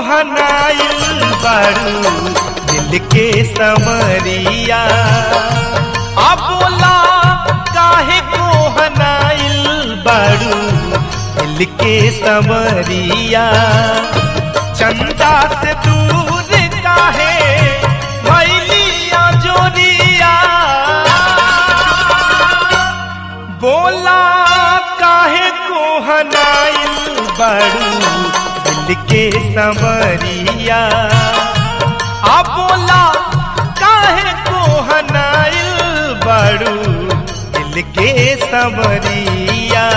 हनाइल बारू दिल के समरिया। अब बोला काहे को हनाइल बारू दिल के समरिया। चंदा से दूर काहे भैलिया जोरिया। बोला काहे को हनाइल बारू दिल के समरिया। आ बोला काहे को हनाइल बारू दिल के समरिया।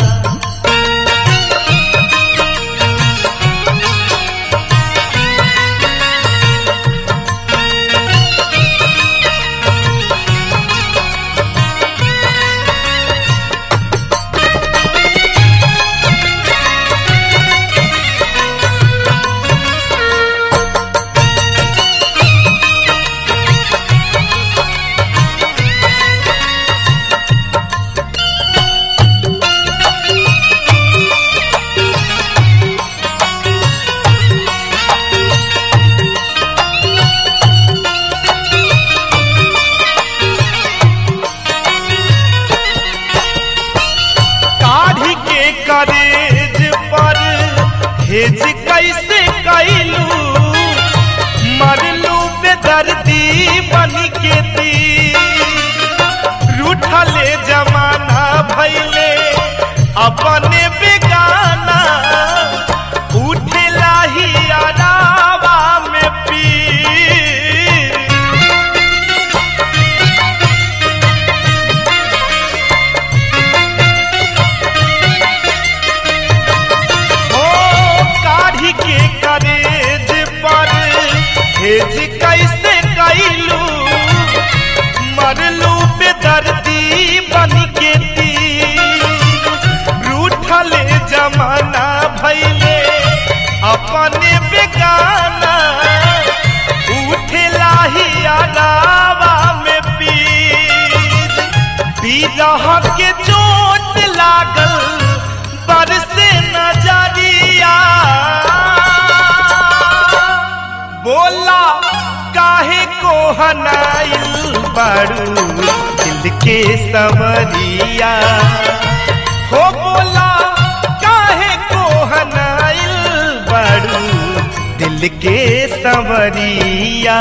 करेज पर हेज कैसे कैलू मरलू बेदर्दी बन के तीर। रूठले जमाना भैले अपने बेगाना उठेला ही अरावा में पीर। करेज पर हेज कैसे कैलू मरलू बेदर्दी बन के तीर। रूठले जमाना भैले अपने बेगाना उठेला ही अलावा में पीर। बिरह के चोट लागल बरसे नजरिया। बोला काहे को हनाइल बारू दिल के समरिया। हो बोला काहे को हनाइल बारू दिल के समरिया।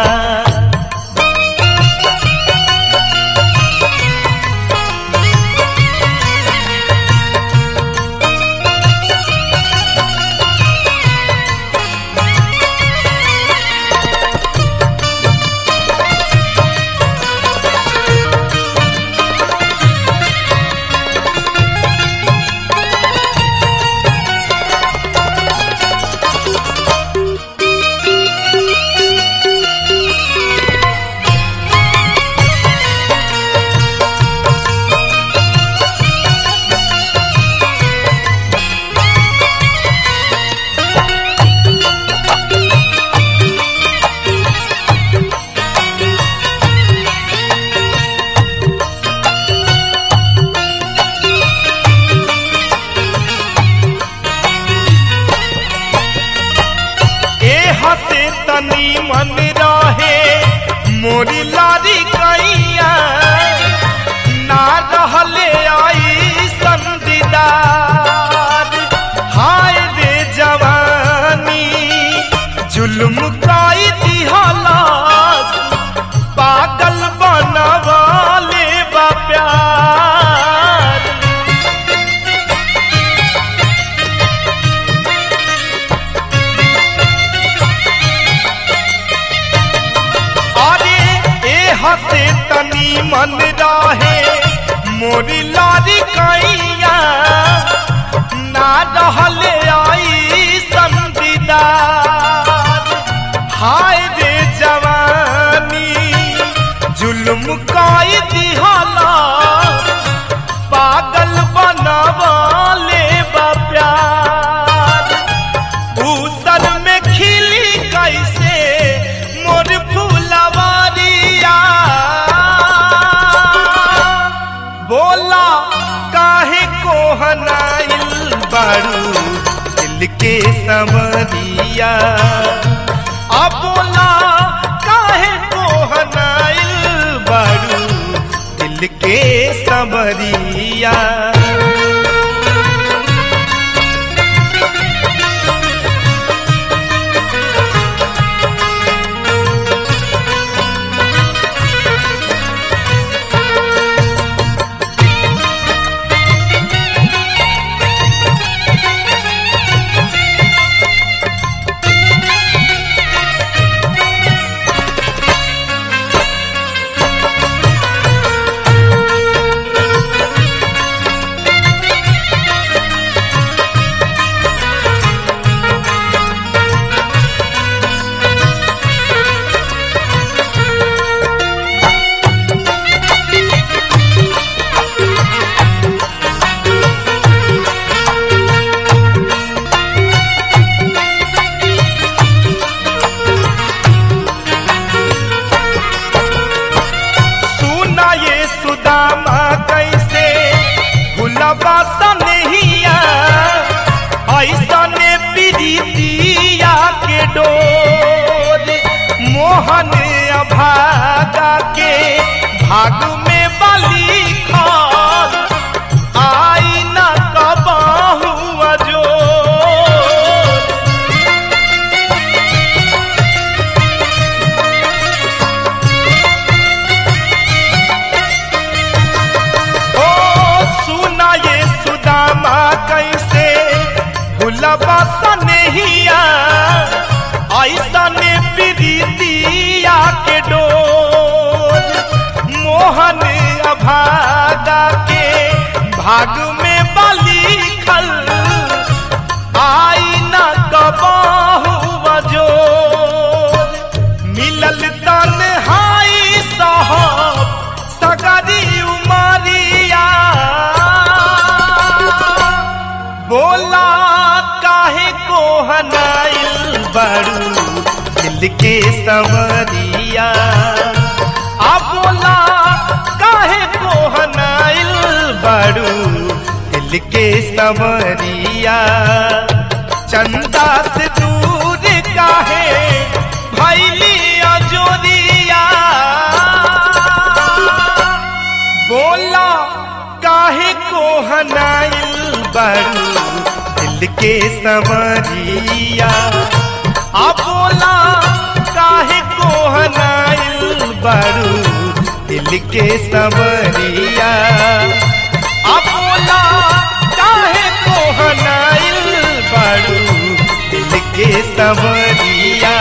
हसे तनी मन रहे मोरी लारी कैया। ना रहले आई संदीदार। हाय रे जवानी जुल्म काई दिहलास पागल बनवाले बा प्यार। हसे तनी मन रहे मोरी लारी कैया। ना रहले आई संदीदार। हाय रे जवानी जुल्म काई दिहला पागल बनवाले बा प्यार। ऊसर में खिली कैसे मोर फूलवारिया। बोला काहे को हनाइल बारू दिल के समरिया। दिल के संवरिया। मोहन अभागा के भाग में बली खाल आई न कबाहू अजो। ओ सुना ये सुदामा कैसे भुलबा सनहिया ऐसा ने प्रीतिया के डोर। मोहन अभागा के भाग में बली खल आई न कबाहू बजोर। मिलल तन्हाई साहब सगरी उमरिया बोला काहे को हनाइल बड़ू दिल के संवरिया। आ बोला काहे को हनाइल बड़ू दिल के संवरिया। चंदा से दूर काहे भैली अजोरिया बोला काहे को हनाइल बड़ू दिल के संवरिया। आ बोला काहे को हनाइल बड़ू दिल के संवरिया। आ बोला काहे को हनाइल बड़ू दिल के संवरिया।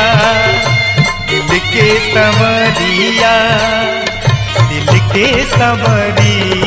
दिल के संवरिया दिल के संवरिया।